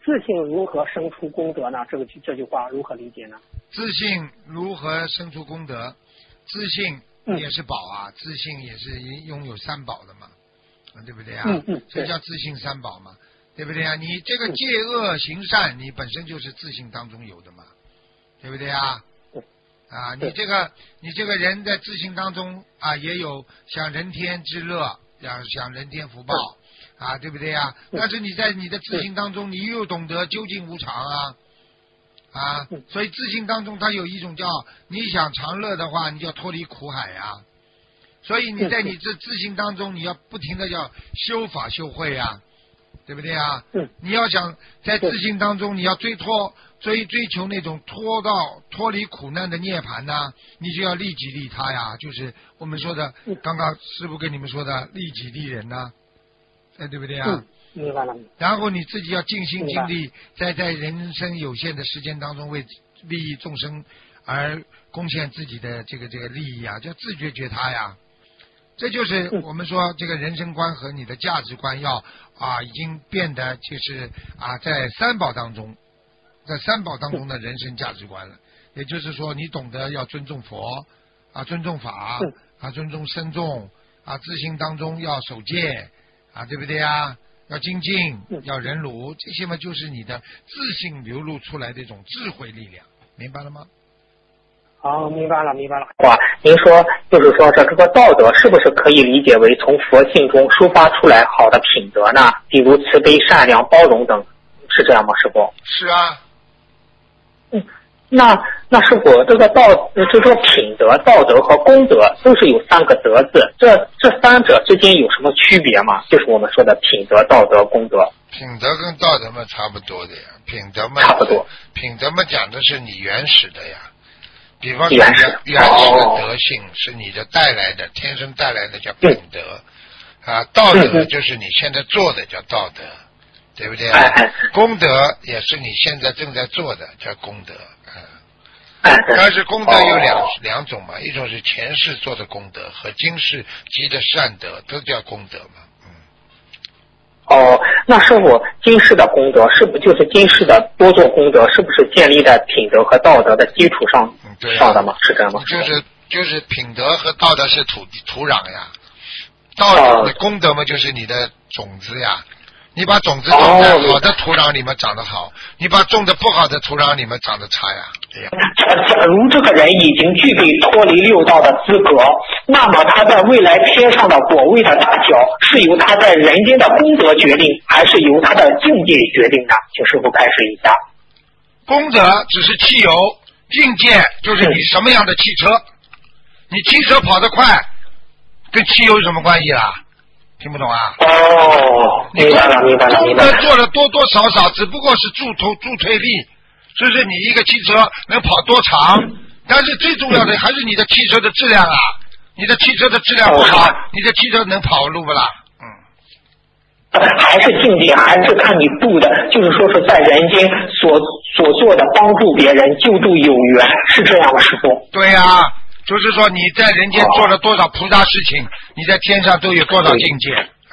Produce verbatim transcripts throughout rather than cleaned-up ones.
自信如何生出功德呢？这个这句话如何理解呢？ 自信如何生出功德？自信也是宝啊，嗯、自信也是拥有三宝的嘛，对不对啊？ 嗯嗯， 这叫自信三宝嘛，对不对啊？你这个戒恶行善，你本身就是自信当中有的嘛，对不对啊？啊，你这个你这个人在自信当中啊，也有享人天之乐，享享人天福报啊，对不对啊？但是你在你的自信当中，你又懂得究竟无常啊啊，所以自信当中它有一种叫你想长乐的话，你就要脱离苦海呀。所以你在你这自信当中，你要不停的要修法修慧啊，对不对啊？你要想在自信当中，你要追脱。追追求那种脱到脱离苦难的涅槃呢、啊，你就要利己利他呀，就是我们说的，刚刚师父跟你们说的利己利人呐、啊，对不对啊？ 嗯，明白了。 然后你自己要尽心尽力，在在人生有限的时间当中，为利益众生而贡献自己的这个这个利益啊，叫自觉觉他呀。这就是我们说这个人生观和你的价值观要啊，已经变得就是啊，在三宝当中。在三宝当中的人生价值观了，也就是说，你懂得要尊重佛啊，尊重法啊，尊重僧众啊，自信当中要守戒啊，对不对啊？要精进，要忍辱，这些嘛，就是你的自信流露出来的一种智慧力量，明白了吗？ 好、哦，明白了，明白了。哇，您说就是说这这个道德是不是可以理解为从佛性中抒发出来好的品德呢？比如慈悲、善良、包容等，是这样吗，师父？ 是啊。 嗯，那那师傅，这个道，就说品德、道德和功德都是有三个德字，这这三者之间有什么区别吗？就是我们说的品德、道德、功德。 品德跟道德嘛差不多的呀，品德嘛差不多， 品德嘛讲的是你原始的呀，比方说原始原始的德性是你的带来的，天生带来的叫品德、嗯、啊，道德就是你现在做的叫道德。对不对、啊？功德也是你现在正在做的，叫功德。嗯，但是功德有两、哦、两种嘛，一种是前世做的功德，和今世积的善德，都叫功德嘛。嗯。 哦，那师傅，今世的功德是不是就是今世的多做功德，是不是建立在品德和道德的基础上、 嗯对啊、 上的吗？是这样吗？ 就是就是品德和道德是土土壤呀，道德的功德嘛，就是你的种子呀。你把种子种在好的土壤里面长得好，你把种的不好的土壤里面长得差呀。这样。 假如这个人已经具备脱离六道的资格，那么他在未来天上的果位的大小，是由他在人间的功德决定，还是由他的境界决定呢？请师父开示一下。 功德只是汽油，境界就是你什么样的汽车。你汽车跑得快，跟汽油有什么关系啦？听不懂啊？ 哦，明白了，明白了，明白了。 功德做的多多少少，只不过是助推助推力，就是你一个汽车能跑多长，但是最重要的还是你的汽车的质量啊！你的汽车的质量不好，哦、你的汽车能跑路不啦？ 嗯，还是境界，还是看你度的，就是说是在人间所所做的帮助别人、救助有缘，是这样的，师父。 对呀、啊。就是说你在人间做了多少菩萨事情，你在天上都有多少境界啊？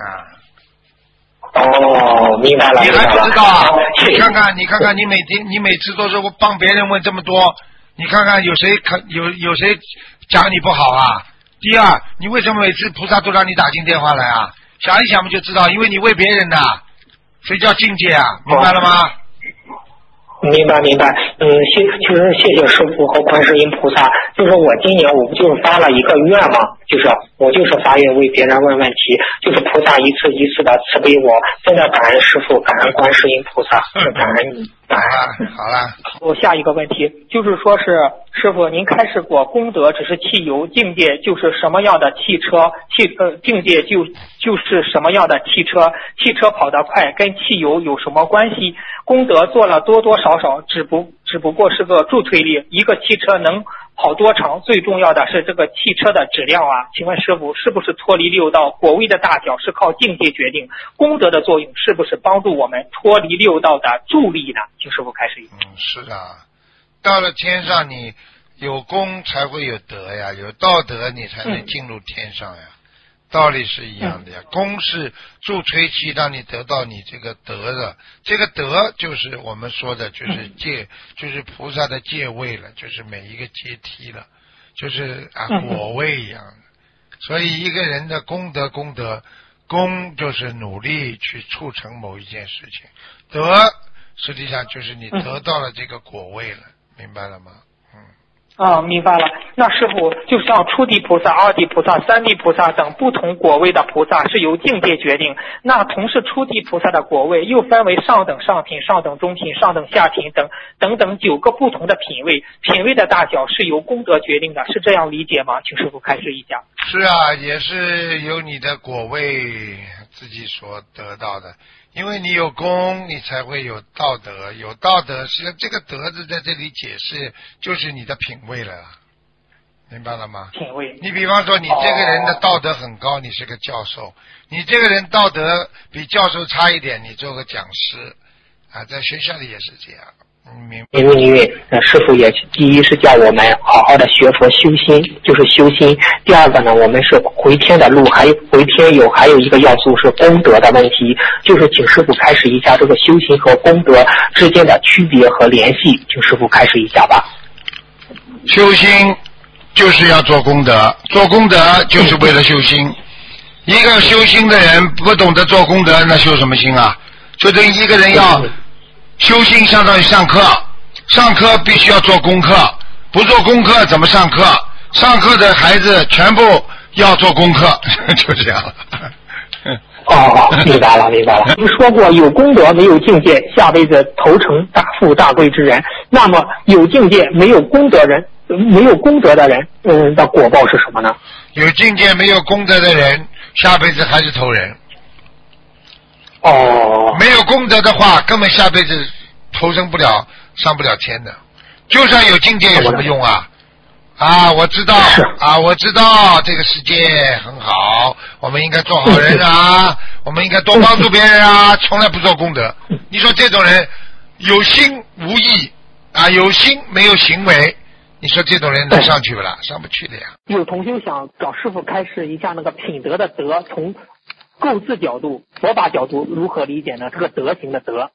哦，明白了。 你还不知道啊？你看看，你看看，你每天你每次都是帮别人问这么多，你看看有谁可有有谁讲你不好啊？第二，你为什么每次菩萨都让你打进电话来啊？想一想不就知道，因为你为别人的，所以叫境界啊，明白了吗？ 明白明白，嗯，谢其实谢谢师父和观世音菩萨。就是我今年我不就是发了一个愿吗？就是我就是发愿为别人问问题，就是菩萨一次一次的慈悲我，真的感恩师父，感恩观世音菩萨，是感恩你。 感恩。好了。 我下一个问题就是说是师父，您开示过，功德只是汽油，境界就是什么样的汽车，汽呃境界就就是什么样的汽车，汽车跑得快跟汽油有什么关系？功德做了多多少少，只不只不过是个助推力，一个汽车能跑多长，最重要的是这个汽车的质量啊！请问师父，是不是脱离六道，果位的大小是靠境界决定？功德的作用是不是帮助我们脱离六道的助力呢？请师父开始。 嗯，是啊，到了天上你有功才会有德呀，有道德你才能进入天上呀。嗯、 道理是一样的呀。功是助吹气，让你得到你这个德的，这个德就是我们说的，就是戒，就是菩萨的戒位了，就是每一个阶梯了，就是啊果位一样的。所以一个人的功德，功德，功就是努力去促成某一件事情，德实际上就是你得到了这个果位了，明白了吗？嗯。 啊，明白了。那师傅，就像初地菩萨、二地菩萨、三地菩萨等不同果位的菩萨是由境界决定。那同是初地菩萨的果位又分为上等上品、上等中品、上等下品等等等九个不同的品位，品位的大小是由功德决定的，是这样理解吗？请师傅开示一下。 是啊，也是由你的果位自己所得到的。因为你有功，你才会有道德，有道德，实际上这个德字在这里解释就是你的品位了，明白了吗？ 品位。 你比方说你这个人的道德很高，你是个教授，你这个人道德比教授差一点，你做个讲师啊，在学校里也是这样。 因为因为呃师父也第一是叫我们好好的学佛修心，就是修心。第二个呢，我们是回天的路，还有回天有还有一个要素是功德的问题，就是请师父开始一下这个修心和功德之间的区别和联系，请师父开始一下吧。 修心就是要做功德，做功德就是为了修心。一个修心的人不懂得做功德，那修什么心啊？就等于一个人要修心相当于上课，上课必须要做功课，不做功课怎么上课？上课的孩子全部要做功课，就这样了。 哦，明白了，明白了。您说过有功德没有境界，下辈子投成大富大贵之人。那么有境界没有功德人，没有功德的人，嗯，的果报是什么呢？ 有境界没有功德的人，下辈子还是投人。 哦， 没有功德的话，根本下辈子投生不了，上不了天的。就算有境界有什么用啊？啊，我知道啊，我知道这个世界很好，我们应该做好人啊，我们应该多帮助别人啊，从来不做功德。你说这种人有心无意啊，有心没有行为，你说这种人能上去不啦？上不去的呀。 有同学想找师傅开示一下那个品德的德，从构字角度、佛法角度如何理解呢？这个德行的德，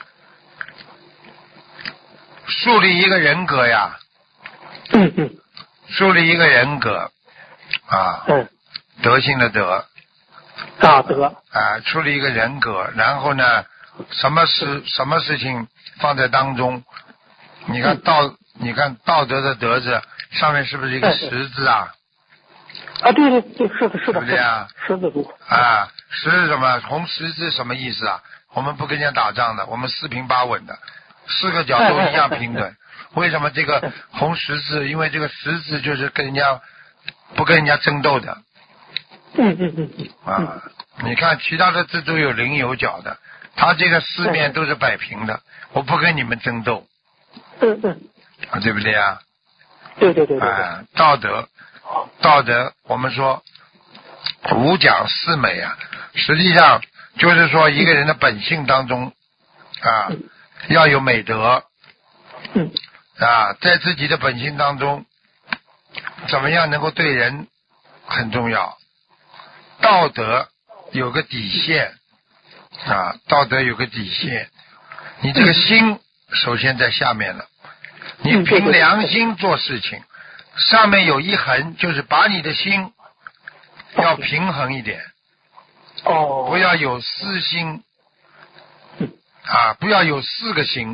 树立一个人格呀， 嗯嗯， 树立一个人格啊， 嗯， 德性的德， 啊德啊，树立一个人格，然后呢，什么事什么事情放在当中？你看道，嗯、你看道德的德字上面是不是一个十字啊？ 啊，对对对，是的，是的， 是啊， 十字路啊，十是什么？红十字什么意思啊？我们不跟人家打仗的，我们四平八稳的，四个角都一样平等。为什么这个红十字？因为这个十字就是跟人家不跟人家争斗的。 嗯嗯嗯嗯。 啊，你看其他的字都有棱有角的，它这个四面都是摆平的，我不跟你们争斗。 嗯嗯。 啊，对不对啊？ 对对对对。 啊，道德。道德，我们说五讲四美啊，实际上就是说一个人的本性当中啊，要有美德啊，在自己的本性当中，怎么样能够对人很重要。道德有个底线啊，道德有个底线，你这个心首先在下面了，你凭良心做事情。上面有一横，就是把你的心要平衡一点， 哦， 不要有私心，啊，不要有四个心，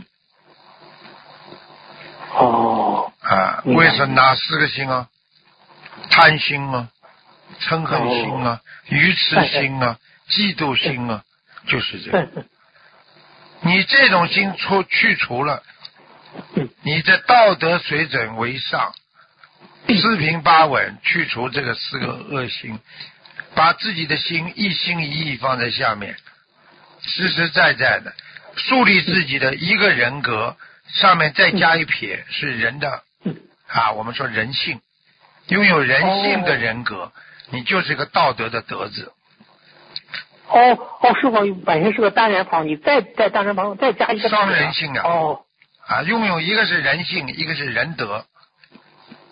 哦， 啊，为什么哪四个心啊？贪心啊，嗔恨心啊，愚痴心啊，嫉妒心啊，就是这样。你这种心除去除了，你的道德水准为上。四平八稳，去除这个四个恶心，把自己的心一心一意放在下面，实实在在的树立自己的一个人格，上面再加一撇是人的啊，我们说人性，拥有人性的人格，你就是个道德的德字。 哦哦，师傅本身是个单人旁，你再在单人旁再加一个双人性啊。 哦， 啊，拥有一个是人性，一个是仁德。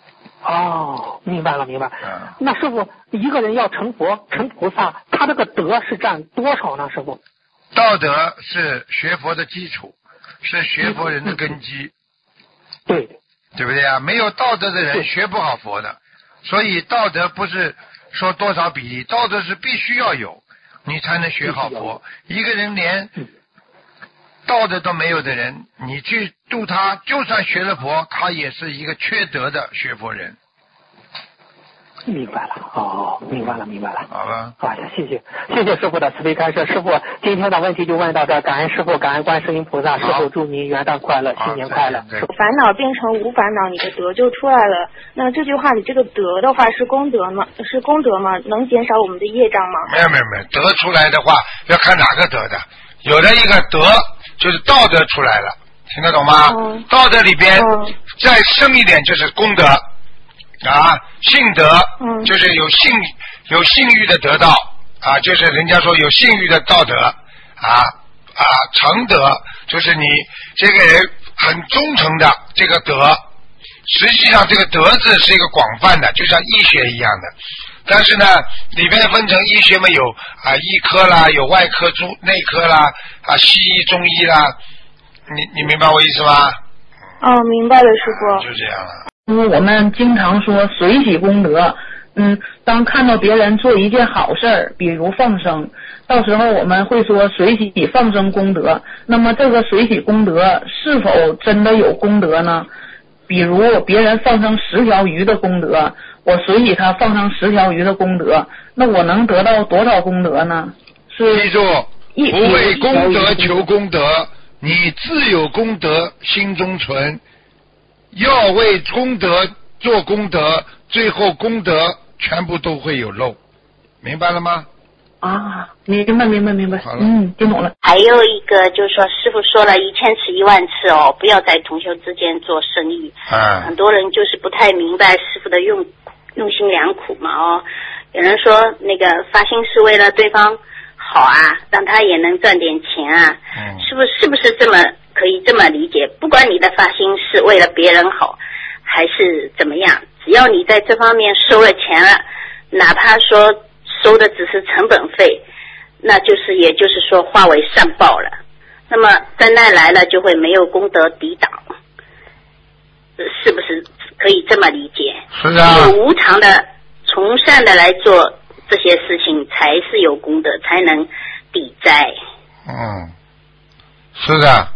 哦，明白了明白。 嗯。 那师傅，一个人要成佛成菩萨，他这个德是占多少呢？师傅？ 道德是学佛的基础，是学佛人的根基。 对。 对不对啊？没有道德的人学不好佛的，所以道德不是说多少比例，道德是必须要有，你才能学好佛。一个人连道德都没有的人，你去度他，就算学了佛，他也是一个缺德的学佛人。 明白了，哦，明白了，明白了。 好吧。 哎呀，谢谢，谢谢师傅的慈悲开示。师傅，今天的问题就问到这儿，感恩师傅，感恩观世音菩萨。师傅祝您元旦快乐，新年快乐。 烦恼变成无烦恼，你的德就出来了。那这句话，你这个德的话是功德吗？是功德吗？能减少我们的业障吗？ 没有没有没有，德出来的话要看哪个德的，有的一个德就是道德出来了，听得懂吗？嗯、道德里边、嗯、再深一点就是功德。啊，性德，嗯，就是有性有性欲的得到啊，就是人家说有性欲的道德啊啊，诚德就是你这个人很忠诚的这个德，实际上这个德字是一个广泛的，就像医学一样的，但是呢，里边分成医学嘛，有啊医科啦，有外科、中内科啦，啊西医、中医啦，你你明白我意思吗？ 哦，明白了，师傅。 就这样了。 因为我们经常说随喜功德，嗯，当看到别人做一件好事儿，比如放生，到时候我们会说随喜放生功德。那么这个随喜功德是否真的有功德呢？比如别人放生十条鱼的功德，我随喜他放生十条鱼的功德，那我能得到多少功德呢？是记住，不为功德求功德，你自有功德心中存。要为功德做功德，最后功德全部都会有漏，明白了吗？ 啊，明白明白明白，嗯，听懂了。 还有一个就是说，师父说了一千次一万次哦，不要在同修之间做生意。 啊， 很多人就是不太明白师父的用用心良苦嘛哦。有人说那个发心是为了对方好啊，让他也能赚点钱啊。嗯，师父是不是这么？可以这么理解，不管你的发心是为了别人好还是怎么样，只要你在这方面收了钱了，哪怕说收的只是成本费，那就是也就是说化为善报了，那么灾难来了就会没有功德抵挡，是不是可以这么理解？ 是啊， 有无偿的从善的来做这些事情才是有功德，才能抵灾。 嗯，是的。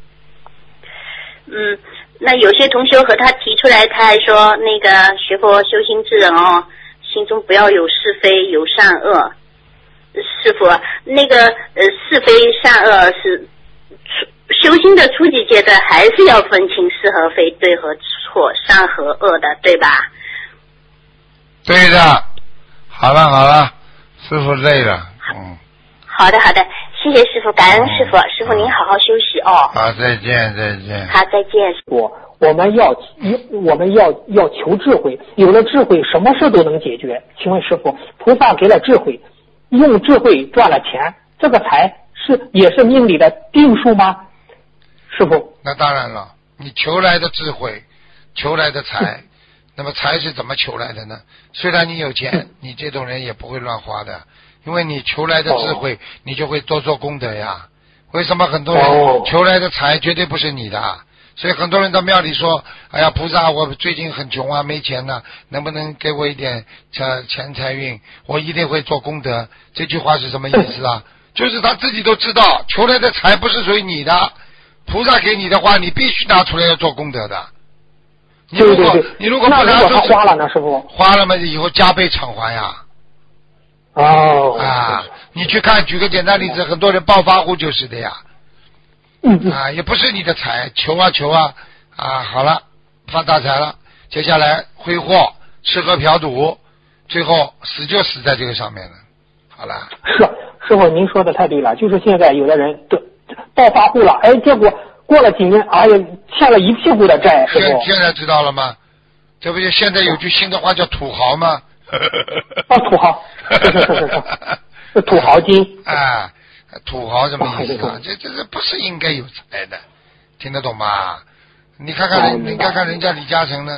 嗯，那有些同学和他提出来，他还说那个学佛修心之人哦，心中不要有是非有善恶。师父，那个呃是非善恶是修心的初级阶段，还是要分清是和非、对和错、善和恶的，对吧？ 对的。好了好了，师父累了。嗯。 好的好的。谢谢师父，感恩师父，师父您好好休息哦。 好，再见再见。 好，再见。 我我们要我们要要求智慧，有了智慧，什么事都能解决。请问师父，菩萨给了智慧，用智慧赚了钱，这个财是也是命里的定数吗？师父？ 那当然了，你求来的智慧，求来的财，那么财是怎么求来的呢？虽然你有钱，你这种人也不会乱花的。因为你求来的智慧，哦、你就会多做功德呀。为什么很多人求来的财绝对不是你的？所以很多人到庙里说：“哎呀，菩萨，我最近很穷啊，没钱呢、啊，能不能给我一点钱钱财运？我一定会做功德。”这句话是什么意思啊？就是他自己都知道，求来的财不是属于你的，菩萨给你的话，你必须拿出来要做功德的。你如果对对对你如果不拿出， 他花了呢，师傅花了嘛，以后加倍偿还呀。 哦啊，你去看，举个简单例子，很多人暴发户就是的呀。 嗯嗯啊，也不是你的财，求啊求啊啊，好了，发大财了，接下来挥霍、吃喝嫖赌，最后死就死在这个上面了。好了。 是师傅，您说的太对了，就是现在有的人都暴发户了，哎，结果过了几年，哎呀，欠了一屁股的债。师傅， 现在知道了吗？这不就现在有句新的话叫土豪吗？ 啊，土豪，是是是是是，土豪金啊，土豪什么意思啊？这这这不是应该有财的，听得懂吗？你看看人，你看看人家李嘉诚呢，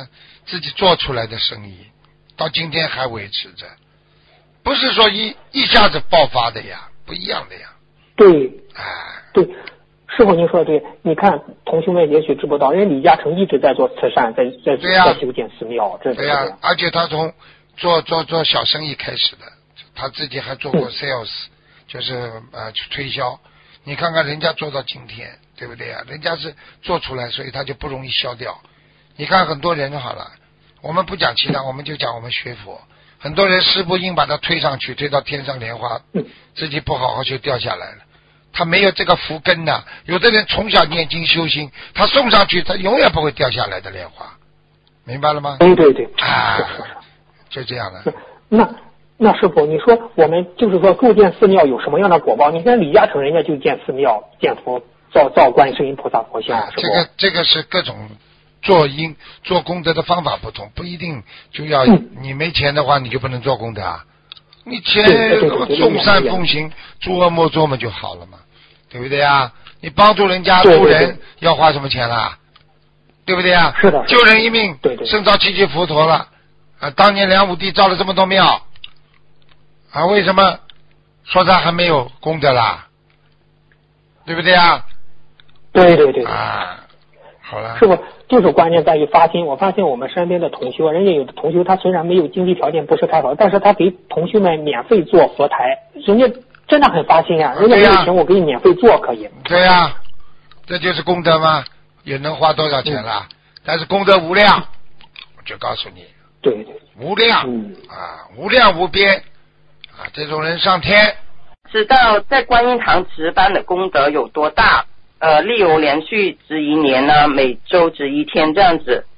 自己做出来的生意，到今天还维持着，不是说一一下子爆发的呀，不一样的呀。 对， 哎， 对，师傅您说的对。你看同学们也许知不道，人李嘉诚一直在做慈善，在在对呀、 在修建寺庙，这对呀、啊，而且他从做做做小生意开始的，他自己还做过 sales，、嗯、就是呃推销。你看看人家做到今天，对不对呀、啊？人家是做出来，所以他就不容易消掉。你看很多人好了，我们不讲其他，我们就讲我们学佛。很多人师父硬把他推上去，推到天上莲花，自己不好好就掉下来了。他没有这个福根的。有的人从小念经修心，他送上去，他永远不会掉下来的莲花，明白了吗？ 对对对， 啊，就这样的。 那那师傅，你说我们就是说构建寺庙有什么样的果报？你看李嘉诚人家就建寺庙、建佛、造造观世音菩萨佛像， 啊、这个这个是各种做因做功德的方法不同，不一定就要、嗯、你没钱的话，你就不能做功德啊。你钱众善奉行，诸恶莫作嘛就好了嘛，对不对啊？你帮助人家助人要花什么钱啦？对不对啊？ 是的， 救人一命， 对对， 胜造七级佛陀了啊！当年梁武帝造了这么多庙啊，为什么说他还没有功德啦？对不对啊？ 对对对啊，好了， 师傅，就是关键在于发心。我发现我们身边的同修，人家有的同修他虽然没有经济条件不是太好，但是他给同修们免费做佛台，人家真的很发心啊！人家没有钱，我给你免费做可以。 对呀、啊，这就是功德吗？也能花多少钱啦、嗯？但是功德无量，我就告诉你， 对对， 无量、嗯、啊，无量无边啊，这种人上天。 知道在观音堂值班的功德有多大？呃，例如连续值一年呢，每周值一天这样子。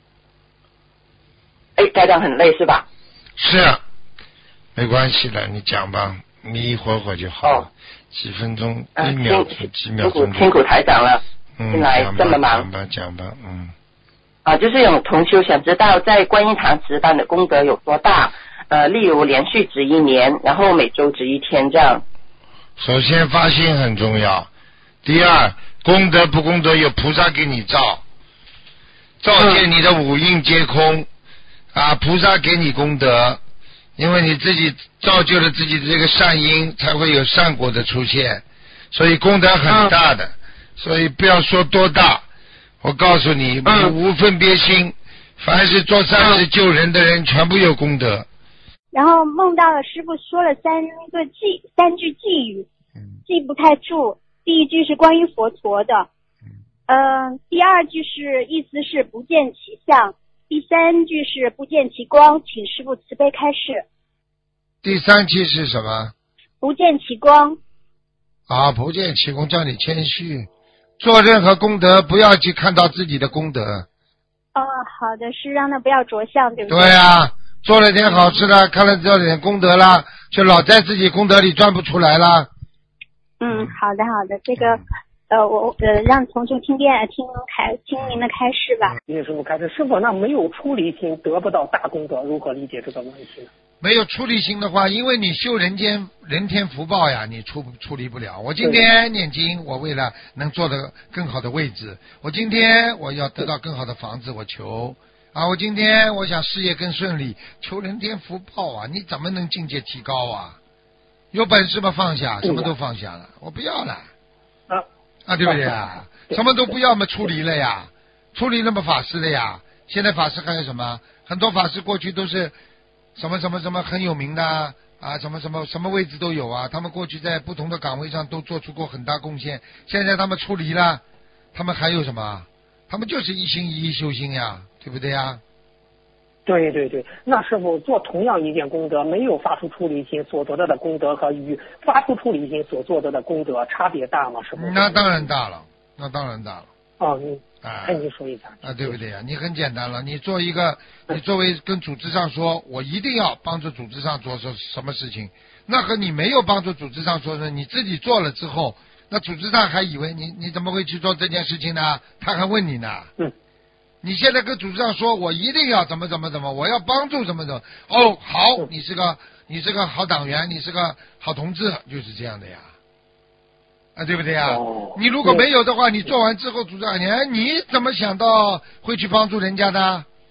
哎，家长很累是吧？ 是，没关系的，你讲吧，你一会儿会就好了，哦、几分钟、呃、一秒钟、几秒钟。 辛苦台长了，进来这么忙。 讲吧，讲吧，嗯。 啊，就是有同修想知道在观音堂值班的功德有多大？呃，例如连续值一年，然后每周值一天这样。 首先发心很重要。第二，功德不功德有菩萨给你照，照见你的五蕴皆空、嗯、啊，菩萨给你功德，因为你自己造就了自己的这个善因，才会有善果的出现，所以功德很大的、嗯、所以不要说多大，我告诉你、嗯、无分别心，凡是做善事救人的人全部有功德。 然后梦到了师父说了三个寄三句寄语，记不太住。第一句是关于佛陀的，嗯、呃，第二句是意思是不见其相，第三句是不见其光，请师父慈悲开示。 第三句是什么？ 不见其光。 啊，不见其光，叫你谦虚，做任何功德不要去看到自己的功德。 哦，好的，是让他不要着相，对不对？ 对啊，做了点好吃的，看了这点功德啦，就老在自己功德里赚不出来啦。 嗯，好的好的，这个呃我呃让同学听见听开听您的开示吧。 您师傅开示，师傅那没有出离心得不到大功德，如何理解这个问题呢？ 没有出离心的话，因为你修人间人天福报呀，你出出离不了。我今天念经，我为了能做得更好的位置，我今天我要得到更好的房子，我求啊，我今天我想事业更顺利，求人天福报啊，你怎么能境界提高啊？有本事嘛放下，什么都放下了，我不要了啊啊，对不对啊？什么都不要嘛，出离了呀，出离了嘛法师了呀。现在法师还有什么？很多法师过去都是什么什么什么很有名的啊，什么什么什么位置都有啊。他们过去在不同的岗位上都做出过很大贡献，现在他们出离了，他们还有什么？他们就是一心一意修心呀，对不对呀？ 对对对，那师傅做同样一件功德，没有发出出离心所得到的功德和与发出出离心所做得的功德差别大吗？师傅？ 那当然大了，那当然大了。 哦，你啊，跟您说一下啊，对不对呀？你很简单了，你做一个，你作为跟组织上说，我一定要帮助组织上做什什么事情，那和你没有帮助组织上说的，你自己做了之后，那组织上还以为你你怎么会去做这件事情呢？他还问你呢。 嗯。 你现在跟组织上说，我一定要怎么怎么怎么，我要帮助怎么怎么。哦，好，你是个你是个好党员，你是个好同志，就是这样的呀，啊，对不对呀？ 哦、 你如果没有的话，你做完之后，组长，你你怎么想到会去帮助人家的？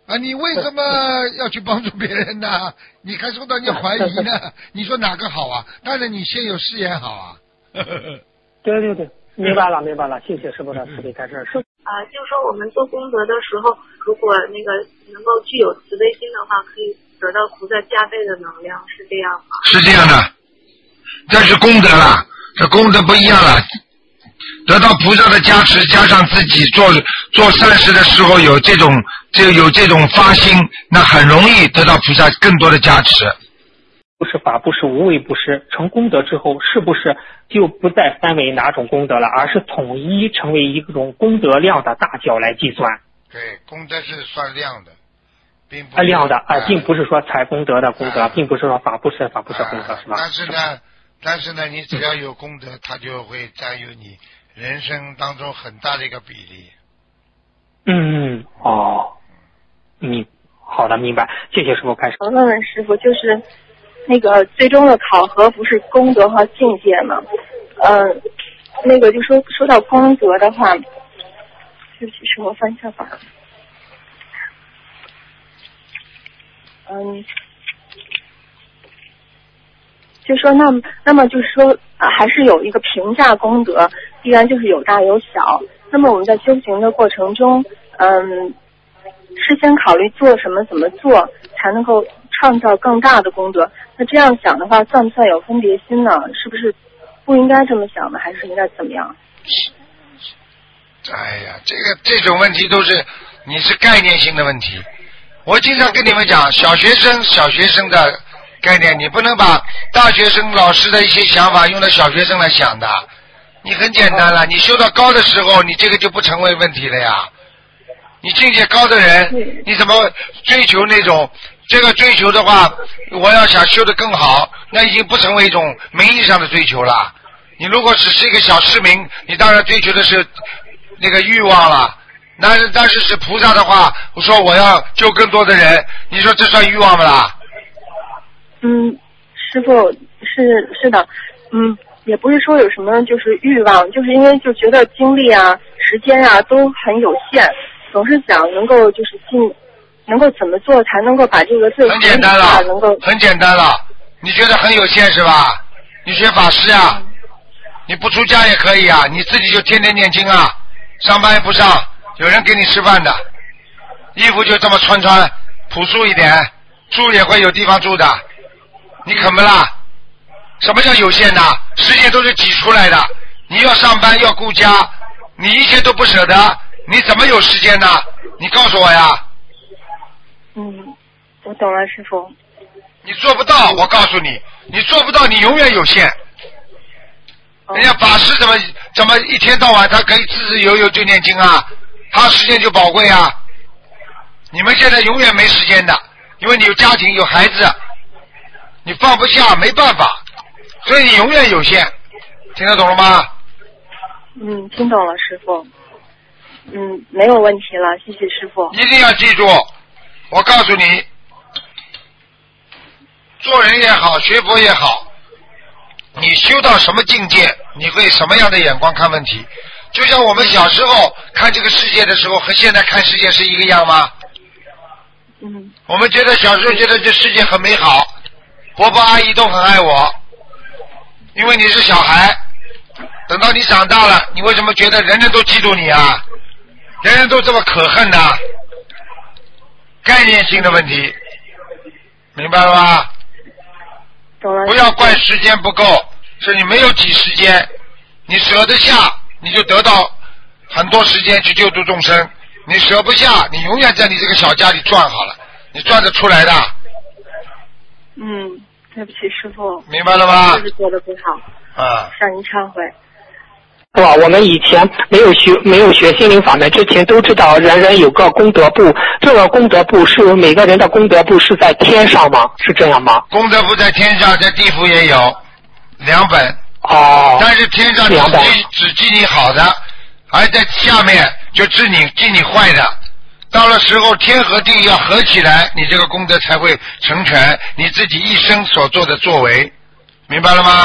啊，你为什么要去帮助别人呢？你还受到人家怀疑呢？你说哪个好啊？当然你先有誓言好啊。 对对对，明白了明白了，谢谢师傅的慈悲开示。师啊，就是说我们做功德的时候，如果那个能够具有慈悲心的话，可以得到菩萨加倍的能量，是这样吗？ 是这样的，这是功德了，这功德不一样了。得到菩萨的加持，加上自己做做善事的时候有这种就有这种发心，那很容易得到菩萨更多的加持。 不是法布施无畏布施，成功德之后是不是就不再分为哪种功德了，而是统一成为一种功德量的大小来计算？ 对，功德是算量的，并不是量的啊、呃，并不是说采功德的功德，呃、并不是说法布施法布施功德、呃、是吧？ 但是呢，但是呢，你只要有功德，它就会占有你人生当中很大的一个比例。 嗯哦，明好的明白，谢谢师傅开始。 我问问师傅，就是那个最终的考核不是功德和境界吗？嗯、呃，那个就说说到功德的话，对不起，师傅翻一下吧。嗯，就说那么那么就是说啊，还是有一个评价功德，必然就是有大有小。那么我们在修行的过程中，嗯，事先考虑做什么怎么做才能够创造更大的功德。那这样想的话，算不算有分别心呢？是不是不应该这么想呢？还是应该怎么样？ 哎呀，这个这种问题都是你是概念性的问题。我经常跟你们讲，小学生小学生的概念，你不能把大学生老师的一些想法用到小学生来想的。你很简单了，你修到高的时候，你这个就不成为问题了呀。你境界高的人，你怎么追求那种这个追求的话，我要想修得更好，那已经不成为一种名义上的追求了。你如果只是一个小市民，你当然追求的是那个欲望了。那但是是菩萨的话，我说我要救更多的人，你说这算欲望不啦？ 嗯，师父是是的，嗯，也不是说有什么就是欲望，就是因为就觉得精力啊、时间啊都很有限，总是想能够就是尽能够怎么做才能够把这个最很简单了， 能够很简单了，你觉得很有限是吧？你学法师啊，你不出家也可以啊，你自己就天天念经啊，上班也不上，有人给你吃饭的，衣服就这么穿穿，朴素一点，住也会有地方住的，你肯不啦？什么叫有限呢？时间都是挤出来的，你要上班要顾家，你一切都不舍得，你怎么有时间呢？你告诉我呀。 嗯，我懂了，师父。 你做不到，我告诉你，你做不到，你永远有限。 哦、 人家法师怎么怎么一天到晚他可以自自由由就念经啊，他时间就宝贵啊。你们现在永远没时间的，因为你有家庭有孩子，你放不下没办法，所以你永远有限。听得懂了吗？ 嗯，听懂了，师父。嗯，没有问题了，谢谢师父。 一定要记住，我告诉你，做人也好，学佛也好，你修到什么境界，你会什么样的眼光看问题？就像我们小时候看这个世界的时候，和现在看世界是一个样吗？ 嗯。 我们觉得小时候觉得这世界很美好，伯伯阿姨都很爱我，因为你是小孩。等到你长大了，你为什么觉得人人都嫉妒你啊？人人都这么可恨呢？概念性的问题，明白了吧？ 懂了。 不要怪时间不够，是你没有挤时间，你舍得下，你就得到很多时间去救度众生；你舍不下，你永远在你这个小家里转好了，你转得出来的。 嗯，对不起，师父。 明白了吗？ 就是做得不好。 啊。 向您忏悔。 是吧？我们以前没有学没有学心灵法门之前，都知道人人有个功德簿，这个功德簿是每个人的功德簿是在天上吗？是这样吗？ 功德簿在天上，在地府也有两本。 哦。 但是天上只记只记你好的，而在下面就记你记你坏的。到了时候天和地要合起来，你这个功德才会成全你自己一生所做的作为，明白了吗？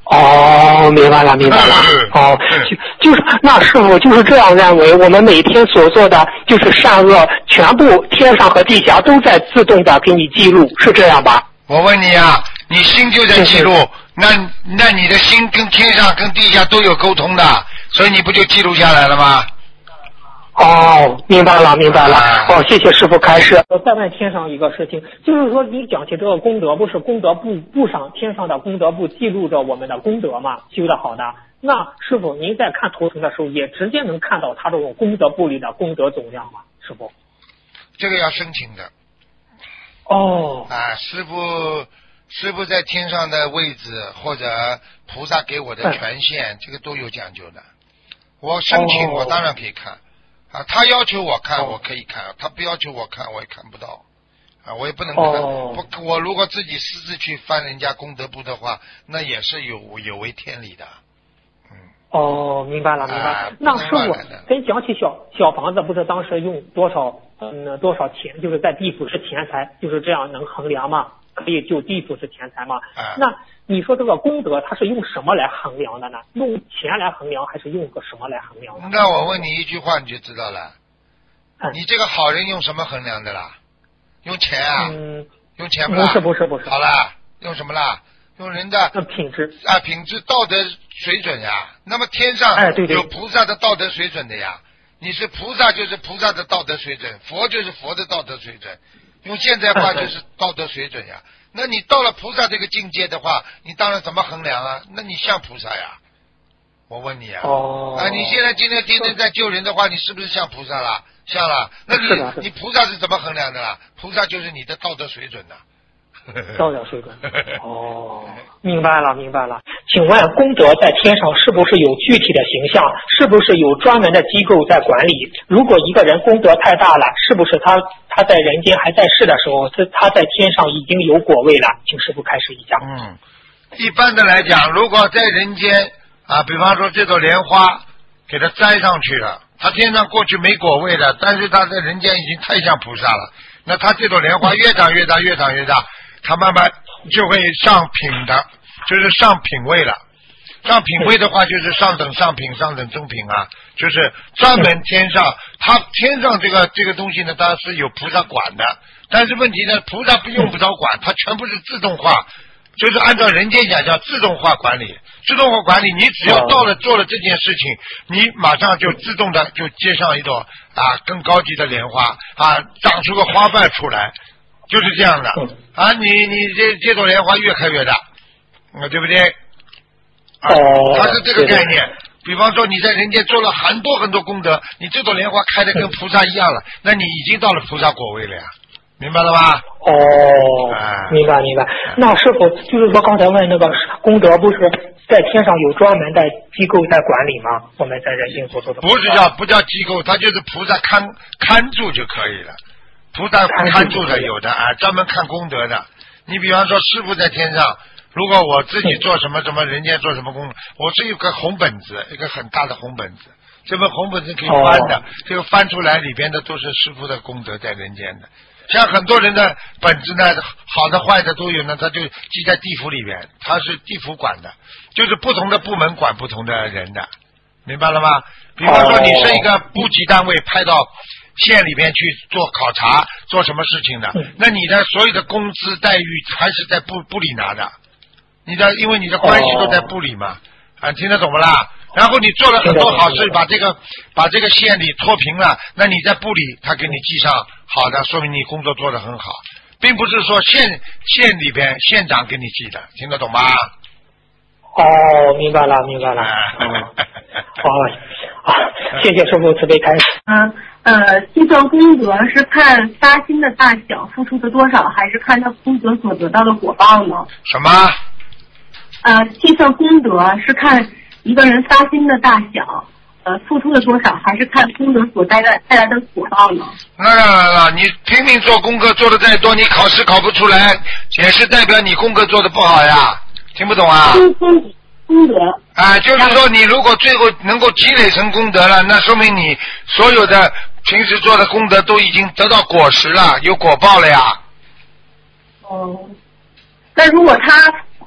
哦，明白了，明白了。哦，就就是那师傅就是这样认为，我们每天所做的就是善恶，全部天上和地下都在自动的给你记录，是这样吧？ 我问你啊，你心就在记录，那那你的心跟天上跟地下都有沟通的，所以你不就记录下来了吗？ 哦，明白了，明白了。哦，谢谢师傅开示。我再问天上一个事情，就是说你讲起这个功德，不是功德簿簿上天上的功德簿记录着我们的功德嘛，修得好的。那师傅您在看图腾的时候，也直接能看到他这种功德簿里的功德总量吗？师傅？ 这个要申请的。 哦。 啊，师傅，师傅在天上的位置或者菩萨给我的权限，嗯、这个都有讲究的。我申请，哦、我当然可以看。啊，他要求我看，我可以看；他不要求我看，我也看不到。啊，我也不能看。 哦、 不，我如果自己私自去翻人家功德簿的话，那也是有有违天理的。嗯。 哦，明白了，明白了。啊、那师傅，跟讲起小小房子，不是当时用多少嗯多少钱，就是在地府是钱财，就是这样能衡量吗？可以就地府是钱财吗？ 啊、 那你说这个功德，它是用什么来衡量的呢？用钱来衡量，还是用个什么来衡量的？ 那我问你一句话，你就知道了。嗯、你这个好人用什么衡量的啦？用钱啊？ 嗯， 用钱不啦？ 不是不是不是。 好啦，用什么啦？用人的品质啊，品质道德水准呀。那么天上哎对对有菩萨的道德水准的呀。你是菩萨就是菩萨的道德水准，佛就是佛的道德水准。用现在话就是道德水准呀。那你到了菩萨这个境界的话，你当然怎么衡量啊？那你像菩萨呀？我问你啊， 哦、 啊，你现在今天天天在救人的话，你是不是像菩萨了？像了，那你你菩萨是怎么衡量的啦？菩萨就是你的道德水准呐、 啊。道德水准。哦，明白了，明白了。请问功德在天上是不是有具体的形象？是不是有专门的机构在管理？如果一个人功德太大了，是不是他他在人间还在世的时候，他在天上已经有果位了？请师父开示一下。 嗯，一般的来讲，如果在人间啊，比方说这朵莲花给它摘上去了，他天上过去没果位的，但是他在人间已经太像菩萨了，那他这朵莲花越长越大，越长越大，他慢慢就会上品的，就是上品位了。上品位的话，就是上等上品、上等中品啊，就是专门天上，他天上这个这个东西呢，当然是有菩萨管的，但是问题呢，菩萨不用不着管，它全部是自动化，就是按照人间讲叫自动化管理。自动化管理，你只要到了做了这件事情，你马上就自动的就接上一朵啊更高级的莲花啊，长出个花瓣出来，就是这样的啊。你你这这朵莲花越开越大，啊，对不对？啊，它是这个概念。比方说你在人间做了很多很多功德，你这朵莲花开的跟菩萨一样了，那你已经到了菩萨果位了呀。明白了吧？ 哦，明白明白。那师傅就是说刚才问那个功德，不是在天上有专门的机构在管理吗？我们在人间所做的不是叫不叫机构，它就是菩萨看看住就可以了。菩萨看住的有的啊，专门看功德的。你比方说师傅在天上，如果我自己做什么什么，人间做什么功德，我是有个红本子，一个很大的红本子。这本红本子可以翻的，哦、这个翻出来里边的都是师傅的功德在人间的。像很多人的本子呢，好的坏的都有呢，他就记在地府里边，他是地府管的，就是不同的部门管不同的人的，明白了吗？比方说你是一个部级单位派到县里边去做考察，做什么事情的，那你的所有的工资待遇还是在部部里拿的，你的因为你的关系都在部里嘛，啊，听得懂不啦？然后你做了很多好事，把这个把这个县里脱贫了，那你在部里他给你记上好的，说明你工作做得很好，并不是说县县里边县长给你记的，听得懂吗？ 哦，明白了，明白了。哦，哦啊，谢谢师父慈悲开示。 嗯呃，计算功德是看发心的大小，付出的多少，还是看他功德所得到的果报呢？ 什么？ 呃，计算功德是看一个人发心的大小，呃，付出的多少，还是看功德所带来带来的果报呢？ 那当然了，你拼命做功课做的再多，你考试考不出来，也是代表你功课做的不好呀。听不懂啊？ 功功功德啊，就是说你如果最后能够积累成功德了，那说明你所有的平时做的功德都已经得到果实了，有果报了呀。 哦，那如果他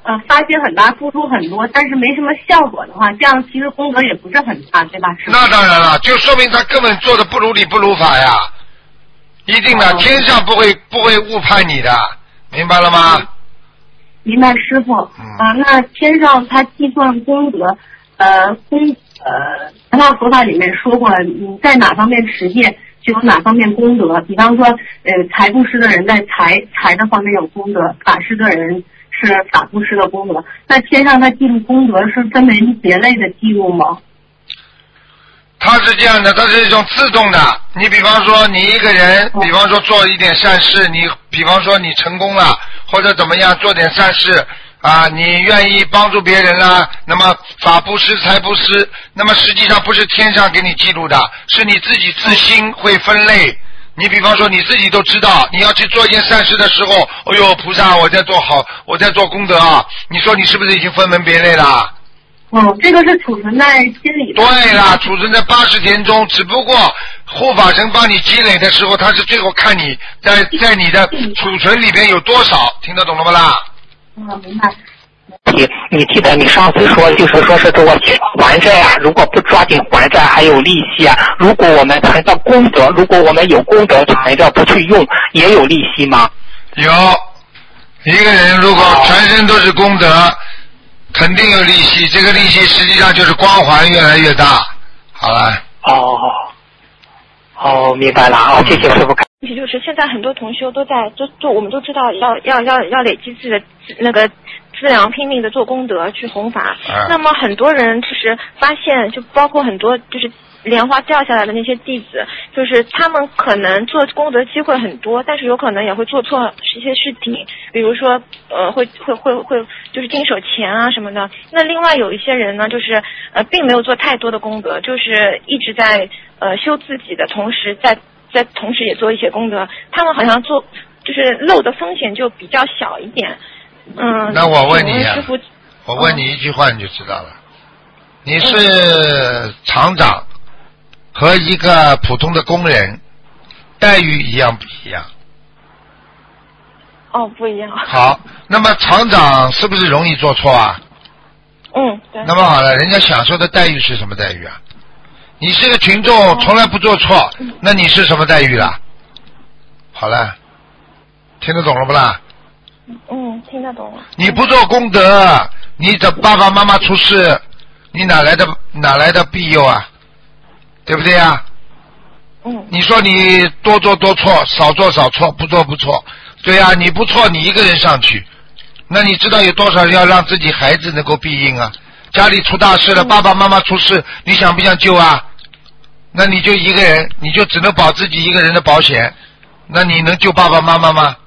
呃发心很大，付出很多，但是没什么效果的话，这样其实功德也不是很大，对吧？师父？ 那当然了，就说明他根本做的不如理不如法呀，一定的， 哦、 天上不会不会误判你的，明白了吗？ 嗯、明白，师傅。啊、嗯呃，那天上他计算功德，呃，功呃，南传佛法里面说过了，你在哪方面持戒，就有哪方面功德。比方说，呃，财布施的人在财财的方面有功德，法施的人是法布施的功德。那天上他记录功德是分门别类的记录吗？ 它是这样的，它是一种自动的。你比方说，你一个人，比方说做一点善事，你比方说你成功了，或者怎么样做点善事啊，你愿意帮助别人了，那么法布施、财布施，那么实际上不是天上给你记录的，是你自己自心会分类。你比方说你自己都知道，你要去做一件善事的时候，哎呦菩萨，我在做好，我在做功德啊，你说你是不是已经分门别类了？ 哦，这个是储存在心里的。 对啦，储存在八十田中，只不过护法神帮你积累的时候，他是最后看你在在你的储存里边有多少，听得懂了不啦？ 嗯，明白。 你你记得你上次说，就是说是这个还债啊，如果不抓紧还债，还有利息啊。如果我们存的功德，如果我们有功德存着不去用，也有利息吗？ 有，一个人如果全身都是功德。哦，肯定有利息，这个利息实际上就是光环越来越大。好了。 哦，哦，明白了。哦，谢谢师傅。 问题就是现在很多同修都在，就就我们都知道要要要要累积自己的那个资粮，拼命的做功德去弘法。 啊、 那么很多人就是发现，就包括很多就是莲花掉下来的那些弟子，就是他们可能做功德机会很多，但是有可能也会做错一些事情，比如说呃会会会会就是经手钱啊什么的。那另外有一些人呢，就是呃并没有做太多的功德，就是一直在呃修自己的同时，在在同时也做一些功德，他们好像做就是漏的风险就比较小一点。嗯， 那我问你呀、 师父， 我问你一句话你就知道了，你是厂长。和一个普通的工人待遇一样不一样？ 哦，不一样。 好，那么厂长是不是容易做错啊？ 嗯，对。 那么好了，人家享受的待遇是什么待遇啊？你是个群众，从来不做错，嗯、那你是什么待遇啦？好了，听得懂了不啦？ 嗯，听得懂了。 你不做功德，你的爸爸妈妈出事，你哪来的哪来的庇佑啊？对不对呀？ 嗯。 你说你多做多错，少做少错，不做不错，对呀，你不错，你一个人上去，那你知道有多少人要让自己孩子能够庇应啊？家里出大事了，嗯、爸爸妈妈出事，你想不想救啊？那你就一个人，你就只能保自己一个人的保险，那你能救爸爸妈妈吗？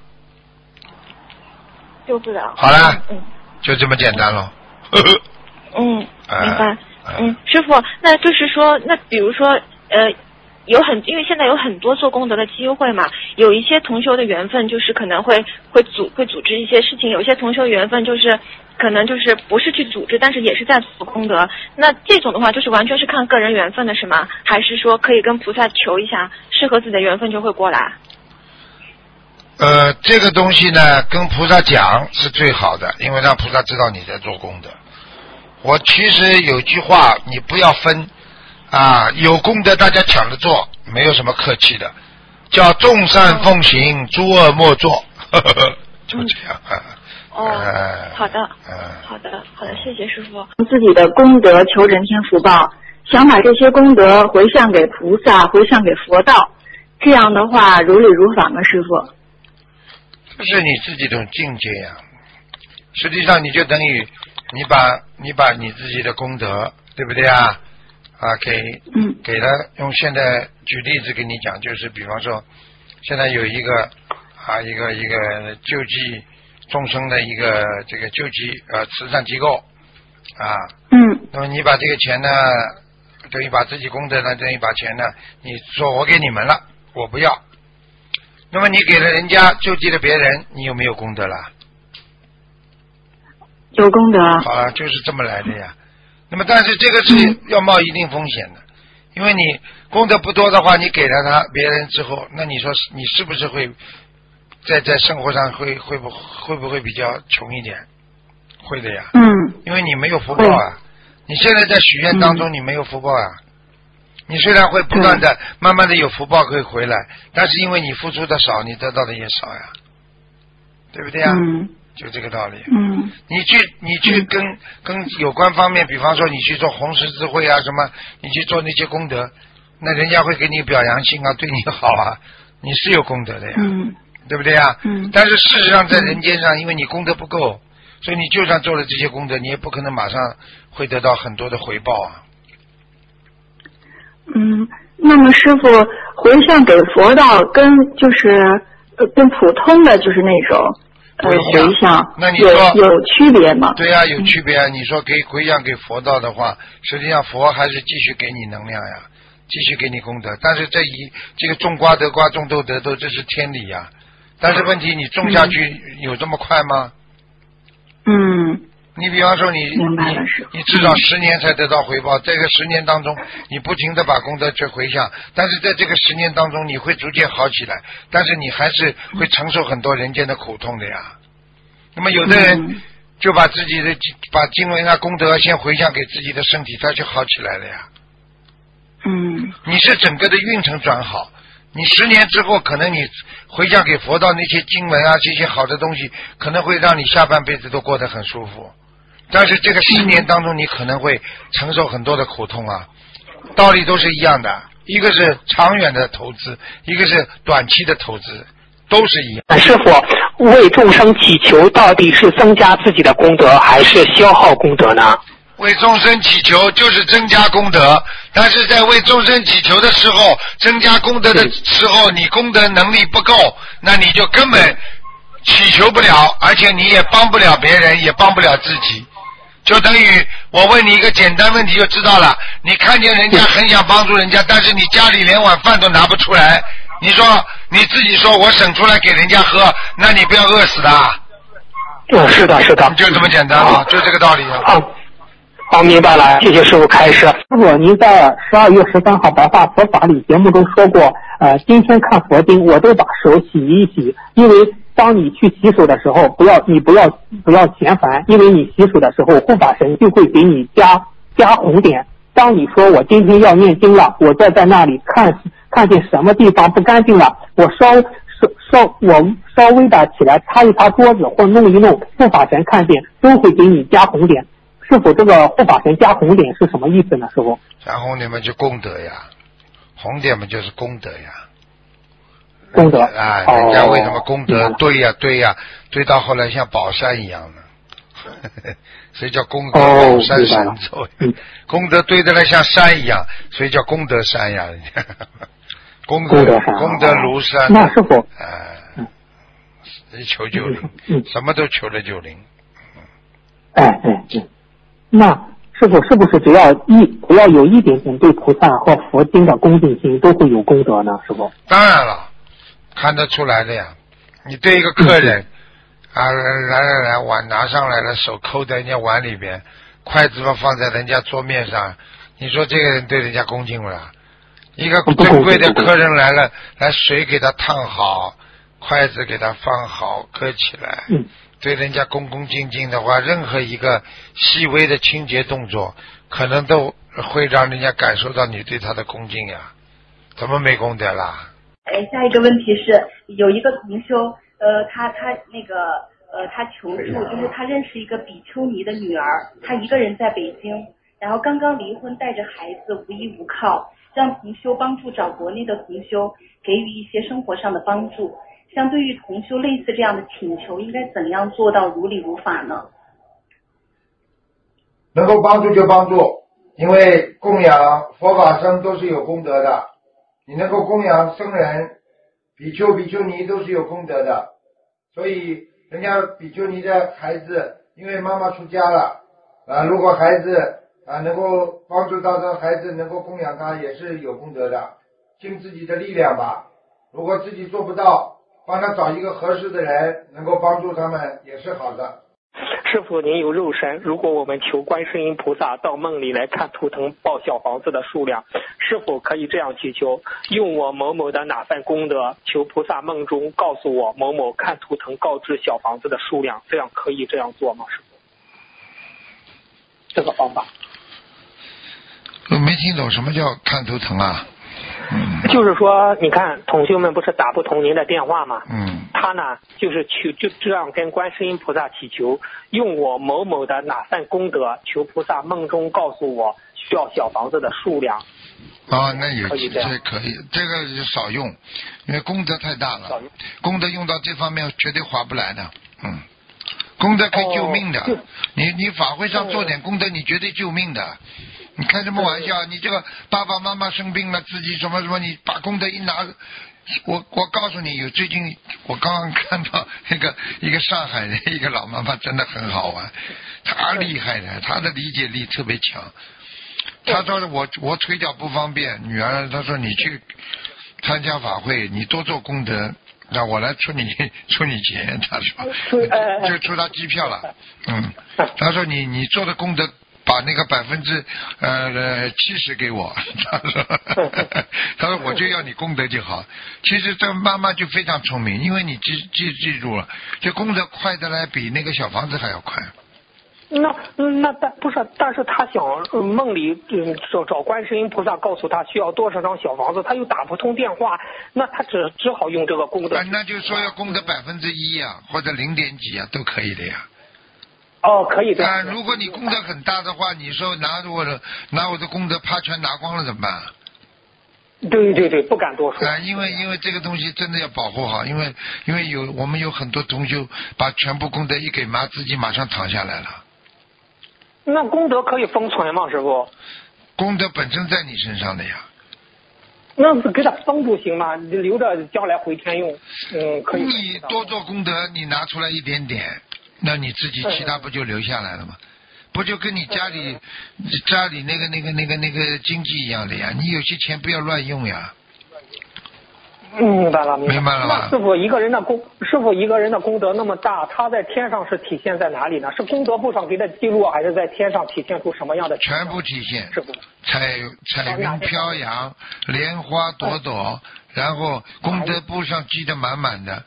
救不了。 好了， 嗯， 就这么简单了。 嗯，明白。嗯，师傅，那就是说，那比如说，呃，有很，因为现在有很多做功德的机会嘛，有一些同修的缘分就是可能会会组会组织一些事情，有些同修缘分就是可能就是不是去组织，但是也是在做功德。那这种的话，就是完全是看个人缘分的是吗？还是说可以跟菩萨求一下，适合自己的缘分就会过来？ 呃，这个东西呢，跟菩萨讲是最好的，因为让菩萨知道你在做功德。我其实有句话，你不要分啊，有功德大家抢着做，没有什么客气的，叫众善奉行，诸恶莫作，呵呵就这样啊。 哦，呃、好的，嗯、呃，好的，好的，谢谢师傅。 自己的功德求人天福报，想把这些功德回向给菩萨，回向给佛道，这样的话如理如法吗？师傅？ 这是你自己的境界呀、啊。实际上，你就等于。你把你把你自己的功德，对不对啊？啊，给嗯给了用现在举例子给你讲，就是比方说，现在有一个啊一个一个救济众生的一个这个救济呃慈善机构啊， 嗯， 那么你把这个钱呢，等于把自己功德呢，等于把钱呢，你说我给你们了，我不要，那么你给了人家救济了别人，你有没有功德了？ 有功德。 好了，就是这么来的呀。那么，但是这个是要冒一定风险的，嗯、因为你功德不多的话，你给了他别人之后，那你说你是不是会在在生活上会会不会不会比较穷一点？ 会的呀。 嗯。 因为你没有福报啊，你现在在许愿当中你没有福报啊。你虽然会不断的、慢慢的有福报会回来，但是因为你付出的少，你得到的也少呀，对不对呀？ 嗯。 就这个道理。 嗯。 你去，你去跟、嗯、跟有关方面，比方说你去做红十字会啊什么，你去做那些功德，那人家会给你表扬性啊，对你好啊，你是有功德的呀。 嗯。 对不对呀？ 嗯。 但是事实上在人间上，因为你功德不够，所以你就算做了这些功德，你也不可能马上会得到很多的回报啊。 嗯，那么师父回向给佛道跟就是呃跟普通的就是那种呃回向， 那你说有有区别吗？ 对呀、啊，有区别啊！你说给回向给佛道的话，实际上佛还是继续给你能量呀，继续给你功德。但是这一这个种瓜得瓜，种豆得豆，这是天理呀。但是问题你种下去有这么快吗？ 嗯。 你比方说你明白了是， 你至少十年才得到回报，在这个十年当中，你不停的把功德去回向，但是在这个十年当中，你会逐渐好起来，但是你还是会承受很多人间的苦痛的呀。那么有的人就把自己的把经文啊功德先回向给自己的身体，他就好起来了呀。 嗯。 你是整个的运程转好。你十年之后，可能你回向给佛道那些经文啊，这些好的东西，可能会让你下半辈子都过得很舒服。但是这个十年当中，你可能会承受很多的苦痛啊。道理都是一样的，一个是长远的投资，一个是短期的投资，都是一样。 师父，为众生祈求到底是增加自己的功德，还是消耗功德呢？ 为众生祈求就是增加功德，但是在为众生祈求的时候，增加功德的时候，你功德能力不够，那你就根本祈求不了，而且你也帮不了别人，也帮不了自己。就等于我问你一个简单问题就知道了，你看见人家很想帮助人家，但是你家里连碗饭都拿不出来，你说你自己说我省出来给人家喝，那你不要饿死的。 嗯，是的，是的， 就这么简单啊，就这个道理啊。 好，好，明白了，谢谢师傅开示。师傅，您在十二月十三号白话佛法里节目中说过，呃，今天看佛经，我都把手洗一洗，因为当你去洗手的时候，不要你不要不要嫌烦，因为你洗手的时候，护法神就会给你加加红点。当你说我今天要念经了，我再在那里看看见什么地方不干净了，我稍稍稍我稍微的起来擦一擦桌子或弄一弄，护法神看见都会给你加红点。师傅，这个护法神加红点是什么意思呢？师傅， 加红点嘛就功德呀，红点嘛就是功德呀。 功德啊，人家为什么功德堆呀堆呀堆到后来像宝山一样呢？所以叫功德宝山神咒。功德堆得来像山一样，所以叫功德山呀。人家功德功德如山。 那师傅， 哎，一求就灵，什么都求了就灵。 哎哎哎，那师傅是不是只要一只要有一点点对菩萨和佛经的恭敬心，都会有功德呢？师傅？ 当然了。看得出来的呀，你对一个客人啊，来来来，碗拿上来了，手扣在人家碗里边，筷子嘛放在人家桌面上，你说这个人对人家恭敬不啦？一个珍贵的客人来了，来水给他烫好，筷子给他放好，搁起来，对人家恭恭敬敬的话，任何一个细微的清洁动作，可能都会让人家感受到你对他的恭敬呀，怎么没功德啦？ 哎，下一个问题是，有一个同修，呃，他他那个呃，他求助，就是他认识一个比丘尼的女儿，他一个人在北京，然后刚刚离婚，带着孩子，无依无靠，让同修帮助找国内的同修，给予一些生活上的帮助。相对于同修类似这样的请求，应该怎样做到如理如法呢？ 能够帮助就帮助，因为供养佛法僧都是有功德的。你能够供养僧人、比丘、比丘尼都是有功德的，所以人家比丘尼的孩子，因为妈妈出家了啊，如果孩子啊能够帮助到这孩子能够供养他，也是有功德的，尽自己的力量吧。如果自己做不到，帮他找一个合适的人，能够帮助他们也是好的。 师傅，您有肉身，如果我们求观世音菩萨到梦里来看图腾报小房子的数量，是否可以这样祈求，用我某某的哪份功德，求菩萨梦中告诉我某某看图腾告知小房子的数量，这样可以这样做吗？师傅？ 这个方法。 我没听懂什么叫看图腾啊？嗯， 就是说，你看同学们不是打不通您的电话吗？ 嗯， 他呢就是求就这样跟观世音菩萨祈求，用我某某的哪份功德，求菩萨梦中告诉我需要小房子的数量。 啊，那也可以这可以，这个是少用，因为功德太大了，功德用到这方面绝对划不来的。嗯，功德可以救命的， 哦、 你你法会上做点功德，你绝对救命的。你开什么玩笑？你这个爸爸妈妈生病了，自己什么什么，你把功德一拿，我我告诉你，有最近我刚刚看到一个一个上海的一个老妈妈，真的很好玩，她厉害的，她的理解力特别强。她说我我腿脚不方便，女儿她说你去参加法会，你多做功德，那我来出你出你钱，她说就出她机票了，嗯，她说你你做的功德。把那个百分之呃七十给我，他说，他说我就要你功德就好。其实这妈妈就非常聪明，因为你记记记住了，这功德快的来比那个小房子还要快。 那那但不是，但是他想、呃、梦里嗯找找观世音菩萨告诉他需要多少张小房子，他又打不通电话，那他只只好用这个功德。 啊、那就是说要功德百分之一啊，或者零点几啊，都可以的呀。 哦，可以的。 啊，如果你功德很大的话，你说拿我的拿我的功德啪全拿光了怎么办？ 对对对，不敢多说。 啊，因为因为这个东西真的要保护好，因为因为有我们有很多同修把全部功德一给妈，自己马上躺下来了。 那功德可以封存吗，师傅？ 功德本身在你身上的呀。 那给他封不行吗？留着将来回天用，嗯，可以。 你多做功德，你拿出来一点点。那你自己其他不就留下来了吗？不就跟你家里家里那个那个那个那个经济一样的呀？你有些钱不要乱用呀。 明白了，明白了。 明白了吧？ 那师傅一个人的功，师傅一个人的功德那么大，他在天上是体现在哪里呢？是功德簿上给他记录，还是在天上体现出什么样的？ 全部体现。 师傅， 彩彩云飘扬，莲花朵朵，然后功德簿上记得满满的。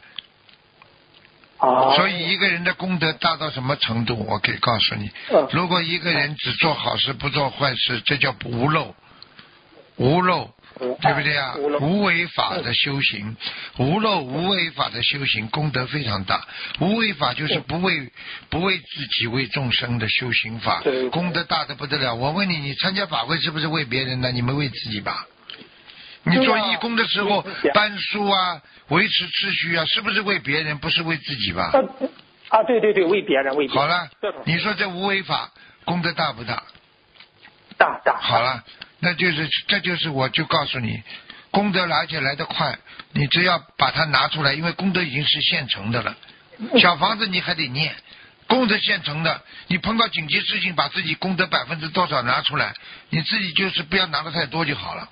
所以一个人的功德大到什么程度，我可以告诉你，如果一个人只做好事不做坏事，这叫无漏，无漏，对不对啊？无为法的修行，无漏无为法的修行功德非常大。无为法就是不为不为自己为众生的修行法，功德大的不得了。我问你，你参加法会是不是为别人的？你们为自己吧？你做义工的时候搬书啊，维持秩序啊，是不是为别人，不是为自己吧？ 啊，对对对，为别人，为别人。 好了，你说这无为法功德大不大？ 大大。 好了，那就是这就是我就告诉你，功德而且来得快，你只要把它拿出来，因为功德已经是现成的了。小房子你还得念，功德现成的，你碰到紧急事情，把自己功德百分之多少拿出来，你自己就是不要拿的太多就好了。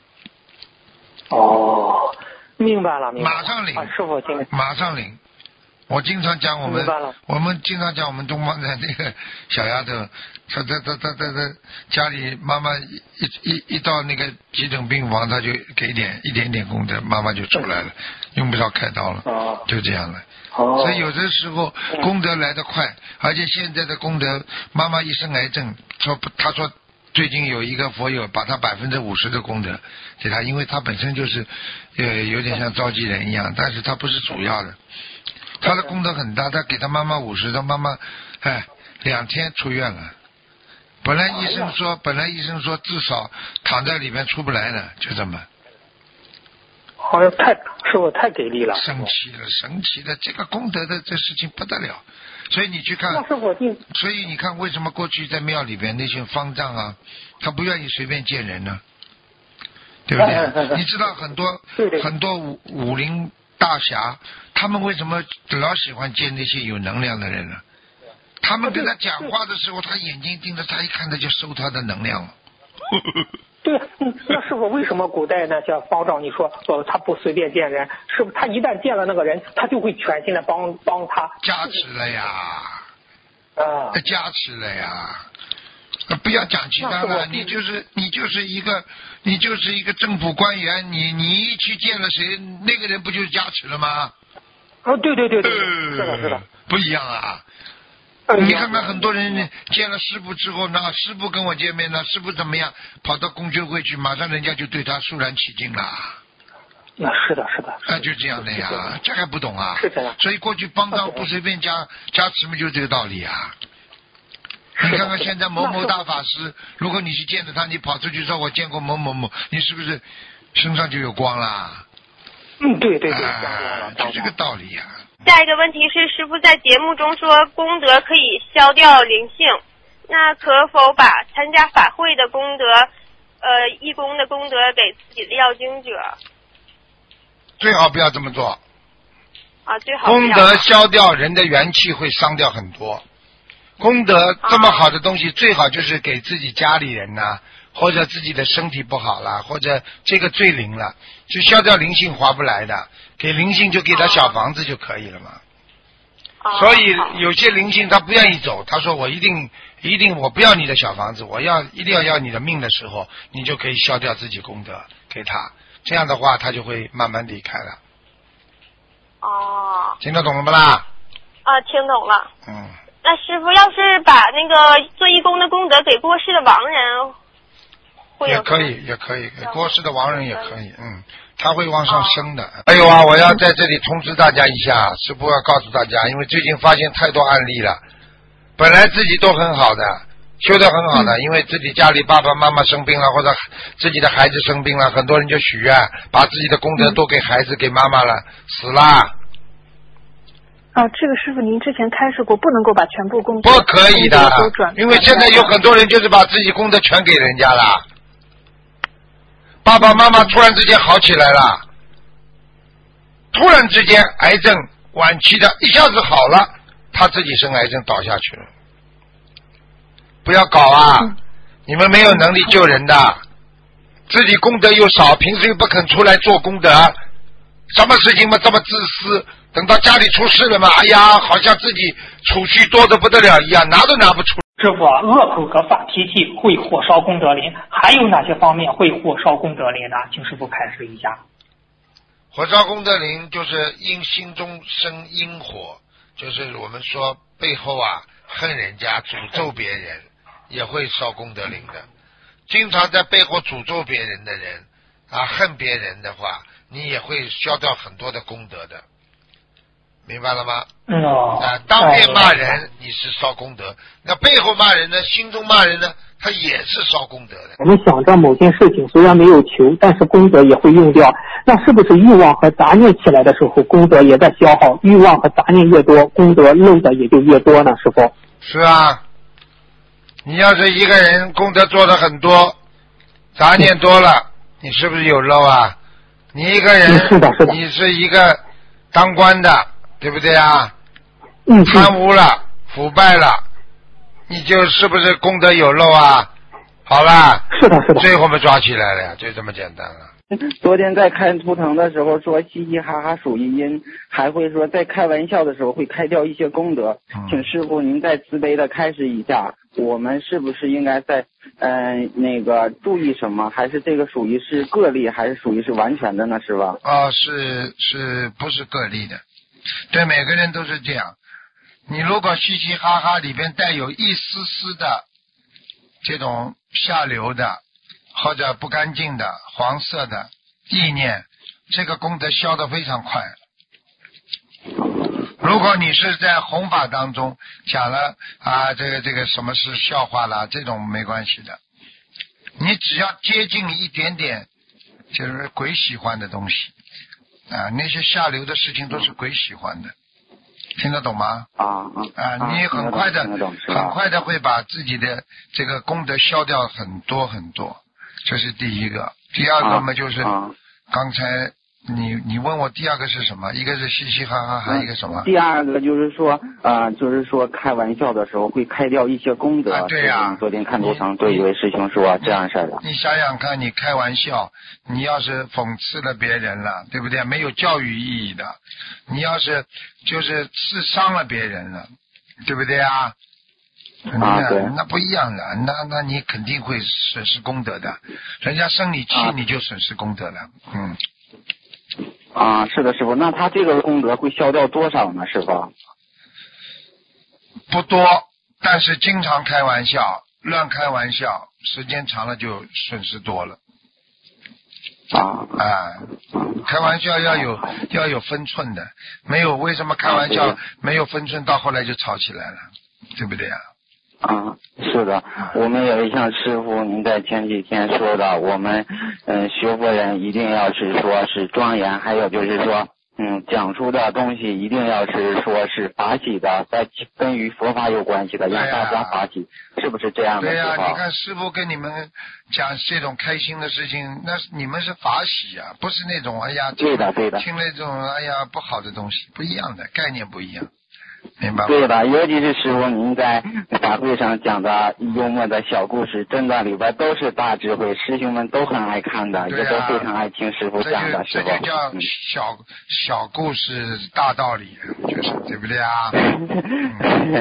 哦，明白了，明白了。 马上领， 啊、师傅，经马上领。我经常讲我们，我们经常讲我们东方的那个小丫头，她她她她她她家里妈妈一一一到那个急诊病房，她就给点一点点功德，妈妈就出来了，用不着开刀了， 哦、 就这样了。 哦、 所以有的时候功德来得快，而且现在的功德，妈妈一生癌症，说她说。最近有一个佛友把他百分之五十的功德给他，因为他本身就是呃有点像召集人一样，但是他不是主要的，他的功德很大，他给他妈妈五十，他妈妈哎两天出院了。本来医生说，本来医生说至少躺在里面出不来的，就这么。 好像太师傅太给力了， 神奇了，神奇的，这个功德的这事情不得了。所以你去看，所以你看为什么过去在庙里边那些方丈啊，他不愿意随便见人呢？对不对？你知道很多很多武武林大侠，他们为什么老喜欢见那些有能量的人呢？他们跟他讲话的时候，他眼睛盯着他，一看他就收他的能量了。 对，那师傅为什么古代那些方丈，你说呃他不随便见人，是不是他一旦见了那个人，他就会全心的帮帮他加持了呀？ 啊， 加持了呀！不要讲其他了，你就是你就是一个你就是一个政府官员，你你一去见了谁，那个人不就是加持了吗？ 啊，对对对对，是的是的， 不一样啊！ 你看看很多人见了师父之后呢，师父跟我见面了，师父怎么样，跑到公修会去，马上人家就对他肃然起敬了。 那是的，是的。 那、啊、就这样的呀，这还不懂啊？ 是这样。 所以过去帮张不随便加加持嘛，就是这个道理啊。你看看现在某某大法师，如果你去见着他，你跑出去说我见过某某某，你是不是身上就有光啦？ 嗯，对对对， 啊、就这个道理呀、啊。 下一个问题是，师父在节目中说功德可以消掉灵性，那可否把参加法会的功德，呃，义工的功德给自己的要经者？ 最好不要这么做。 啊，最好不要。 功德消掉人的元气会伤掉很多。功德这么好的东西，啊、最好就是给自己家里人呐、啊，或者自己的身体不好了，或者这个最灵了，就消掉灵性划不来的。给灵性就给他小房子就可以了嘛。 啊、 所以有些灵性他不愿意走，他说我一定一定我不要你的小房子，我要一定要要你的命的时候，你就可以消掉自己功德给他，这样的话他就会慢慢离开了。 哦。 听得懂了不啦？ 啊，听懂了。 嗯。 那师父要是把那个做义工的功德给过世的亡人，会有也可以，也可以，给过世的亡人也可以，嗯。他会往上升的。还有啊，我要在这里通知大家一下，师父要告诉大家，因为最近发现太多案例了，本来自己都很好的，修得很好的，因为自己家里爸爸妈妈生病了，或者自己的孩子生病了，很多人就许愿，把自己的功德都给孩子给妈妈了，死啦。 啊，这个师父您之前开示过，不能够把全部功德不可以的，因为现在有很多人就是把自己功德全给人家了。爸爸妈妈突然之间好起来了，突然之间癌症晚期的一下子好了，他自己生癌症倒下去了。不要搞啊、嗯、你们没有能力救人的，自己功德又少，平时又不肯出来做功德，什么事情嘛这么自私，等到家里出事了嘛，哎呀好像自己储蓄多得不得了一样，拿都拿不出。 师父，恶口和发脾气会火烧功德林，还有哪些方面会火烧功德林呢？请师父开示一下。 火烧功德林就是因心中生阴火，就是我们说背后啊恨人家诅咒别人也会烧功德林的。经常在背后诅咒别人的人啊，恨别人的话，你也会消掉很多的功德的。明白了吗？ 嗯哦。 啊，当面骂人你是烧功德，那背后骂人呢，心中骂人呢，他也是烧功德的。 我们想着某件事情虽然没有求，但是功德也会用掉，那是不是欲望和杂念起来的时候，功德也在消耗？欲望和杂念越多，功德漏的也就越多呢？师父。 是啊，你要是一个人功德做的很多，杂念多了，你是不是有漏啊？你一个人， 是的，是的， 你是一个当官的。对不对啊？ 嗯， 贪污了，腐败了，你就是不是功德有漏啊？好啦， 是的，是的， 最后被抓起来了呀，就这么简单了。 昨天在看图腾的时候说嘻嘻哈哈属于阴，还会说在开玩笑的时候会开掉一些功德， 嗯、 请师父您再慈悲的开示一下，我们是不是应该在嗯、呃、那个注意什么？还是这个属于是个例，还是属于是完全的呢？是吧？ 哦，是是不是个例的？对每个人都是这样，你如果嘻嘻哈哈里边带有一丝丝的这种下流的或者不干净的黄色的意念，这个功德消得非常快。如果你是在弘法当中讲了啊这个这个什么是笑话啦，这种没关系的，你只要接近一点点就是鬼喜欢的东西啊，那些下流的事情都是鬼喜欢的，听得懂吗？ 啊啊啊！你很快的，很快的会把自己的这个功德消掉很多很多，这是第一个。第二个嘛，就是刚才你你问我第二个是什么？一个是嘻嘻哈哈，还有一个什么？ 第二个就是说啊、呃，就是说开玩笑的时候会开掉一些功德。 啊、对呀、 啊。昨天看图腾对一位师兄说这样事儿的。 你想想看，你开玩笑，你要是讽刺了别人了，对不对？没有教育意义的。你要是就是刺伤了别人了，对不对啊？ 啊，对， 那不一样的，那那你肯定会损失功德的。人家生你气，啊、你就损失功德了。嗯。 啊，是的，师傅，那他这个功德会消掉多少呢？师傅？ 不多，但是经常开玩笑，乱开玩笑，时间长了就损失多了。 啊， 哎，开玩笑要有要有分寸的，没有为什么开玩笑没有分寸，到后来就吵起来了，对不对啊？ 啊，是的，我们也像师傅您在前几天说的，我们嗯、呃、学佛人一定要是说是庄严，还有就是说嗯讲出的东西一定要是说是法喜的，在跟与佛法有关系的，让大家法喜，是不是这样的？ 对呀、啊，你看师父跟你们讲这种开心的事情，那你们是法喜啊，不是那种哎呀， 对的对的， 听那种哎呀不好的东西，不一样的概念不一样。明白吗？ 对的，尤其是师傅您在法会上讲的幽默的小故事，真的里边都是大智慧，师兄们都很爱看的， 啊、 也都非常爱听师傅讲的。 这就这就叫小、嗯、小故事大道理，就是对不对啊？嗯